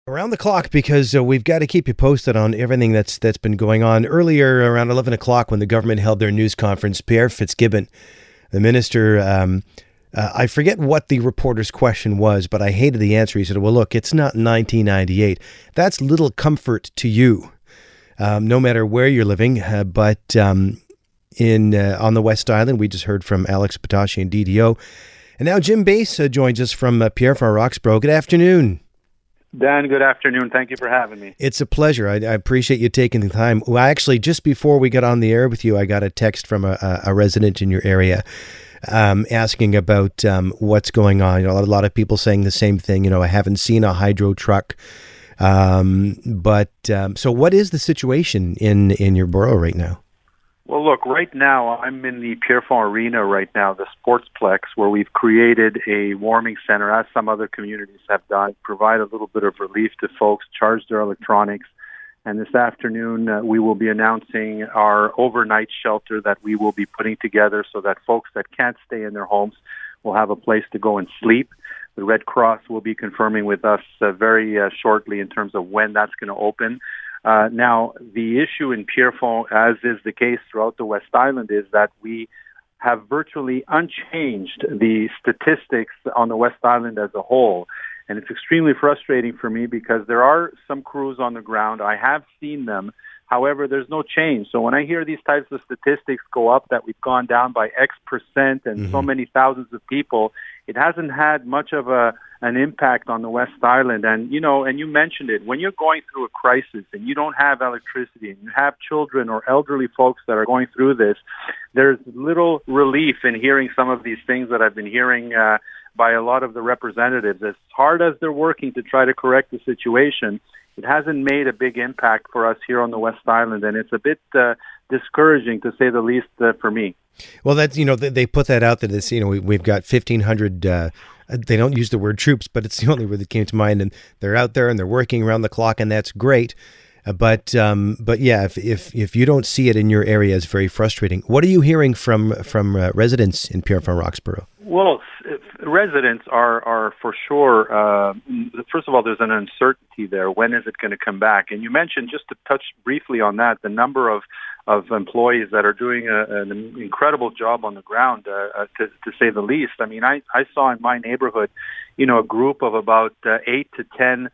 Around the clock, because we've got to keep you posted on everything that's been going on. Earlier, around 11 o'clock, when the government held their news conference, Pierre Fitzgibbon, the minister, I forget what the reporter's question was, but I hated the answer. He said, well, look, it's not 1998. That's little comfort to you, no matter where you're living. But on the West Island, we just heard from Alex Patashi and DDO. And now Jim Bass joins us from Pierre from Roxborough. Good afternoon. Dan, good afternoon. Thank you for having me. It's a pleasure. I appreciate you taking the time. Well, actually, just before we got on the air with you, I got a text from a resident in your area asking about what's going on. A lot of people saying the same thing. I haven't seen a hydro truck. So what is the situation in your borough right now? Well, look, right now I'm in the Pierrefonds Arena right now, the Sportsplex, where we've created a warming center, as some other communities have done, provide a little bit of relief to folks, charge their electronics. And this afternoon, we will be announcing our overnight shelter that we will be putting together so that folks that can't stay in their homes will have a place to go and sleep. The Red Cross will be confirming with us very shortly in terms of when that's going to open. Now, the issue in Pierrefonds, as is the case throughout the West Island, is that we have virtually unchanged the statistics on the West Island as a whole. And it's extremely frustrating for me because there are some crews on the ground. I have seen them. However, there's no change. So when I hear these types of statistics go up, that we've gone down by X percent and so many thousands of people, it hasn't had much of an impact on the West Island. And, and you mentioned it, when you're going through a crisis and you don't have electricity and you have children or elderly folks that are going through this, there's little relief in hearing some of these things that I've been hearing by a lot of the representatives. As hard as they're working to try to correct the situation, it hasn't made a big impact for us here on the West Island, and it's a bit discouraging, to say the least, for me. Well, that's, they put that out that it's, we've got 1,500, they don't use the word troops, but it's the only word that came to mind, and they're out there and they're working around the clock, and that's great. But yeah, if you don't see it in your area, it's very frustrating. What are you hearing from residents in Pierrefonds Roxborough? Well, residents are for sure. First of all, there's an uncertainty there. When is it going to come back? And you mentioned, just to touch briefly on that, the number of employees that are doing an incredible job on the ground, to say the least. I mean, I saw in my neighborhood, a group of about 8 to 10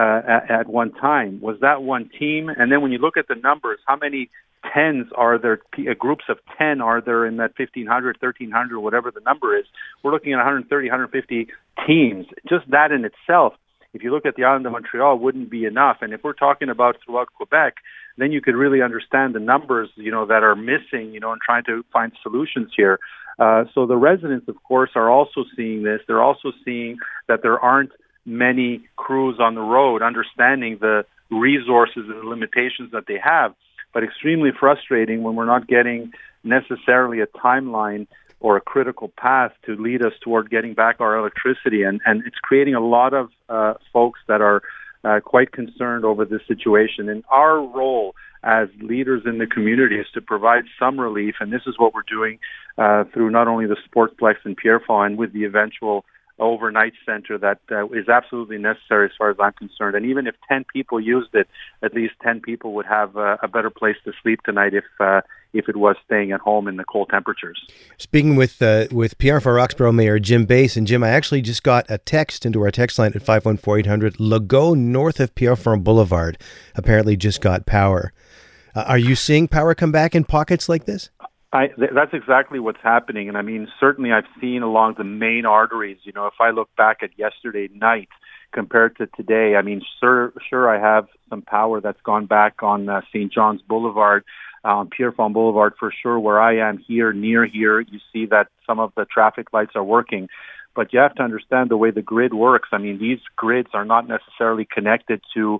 at one time. Was that one team? And then when you look at the numbers, how many tens are there, groups of 10 are there in that 1,500, 1,300, whatever the number is? We're looking at 130, 150 teams. Just that in itself, if you look at the island of Montreal, wouldn't be enough. And if we're talking about throughout Quebec, then you could really understand the numbers, that are missing, and trying to find solutions here. So the residents, of course, are also seeing this. They're also seeing that there aren't many crews on the road, understanding the resources and the limitations that they have, but extremely frustrating when we're not getting necessarily a timeline or a critical path to lead us toward getting back our electricity. And it's creating a lot of folks that are quite concerned over this situation. And our role as leaders in the community is to provide some relief, and this is what we're doing through not only the Sportsplex in Pierrefonds and with the eventual overnight center that is absolutely necessary as far as I'm concerned. And even if 10 people used it, at least 10 people would have a better place to sleep tonight if it was staying at home in the cold temperatures. Speaking with Pierrefonds Roxborough Mayor Jim Bass, and Jim, I actually just got a text into our text line at 514-800. Legault, north of Pierrefonds Boulevard, apparently just got power. Are you seeing power come back in pockets like this? That's exactly what's happening. And I mean, certainly I've seen along the main arteries, if I look back at yesterday night compared to today, I mean, sure I have some power that's gone back on St. John's Boulevard, on Pierrefonds Boulevard for sure. Where I am here, near here, you see that some of the traffic lights are working. But you have to understand the way the grid works. I mean, these grids are not necessarily connected to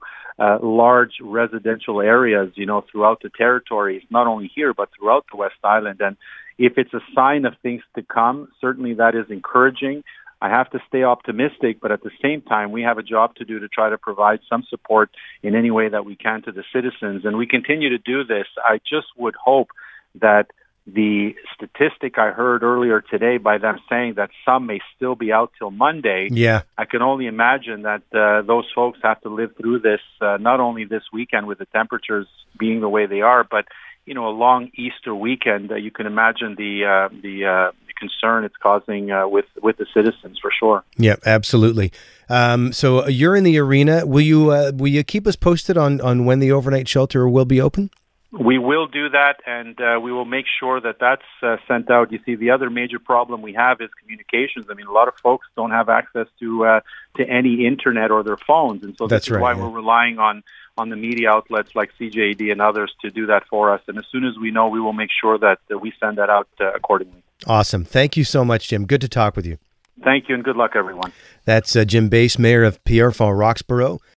large residential areas, throughout the territories, not only here, but throughout the West Island. And if it's a sign of things to come, certainly that is encouraging. I have to stay optimistic, but at the same time, we have a job to do to try to provide some support in any way that we can to the citizens. And we continue to do this. I just would hope that The statistic I heard earlier today by them saying that some may still be out till Monday. Yeah. I can only imagine that those folks have to live through this, not only this weekend with the temperatures being the way they are, but a long Easter weekend. You can imagine the concern it's causing with the citizens for sure. Yeah, absolutely. So you're in the arena. Will you keep us posted on when the overnight shelter will be open? We will do that, and we will make sure that that's sent out. You see, the other major problem we have is communications. I mean, a lot of folks don't have access to any internet or their phones, and so this is why we're relying on the media outlets like CJAD and others to do that for us. And as soon as we know, we will make sure that we send that out accordingly. Awesome. Thank you so much, Jim. Good to talk with you. Thank you, and good luck, everyone. That's Jim Bass, Mayor of Pierrefonds Roxborough.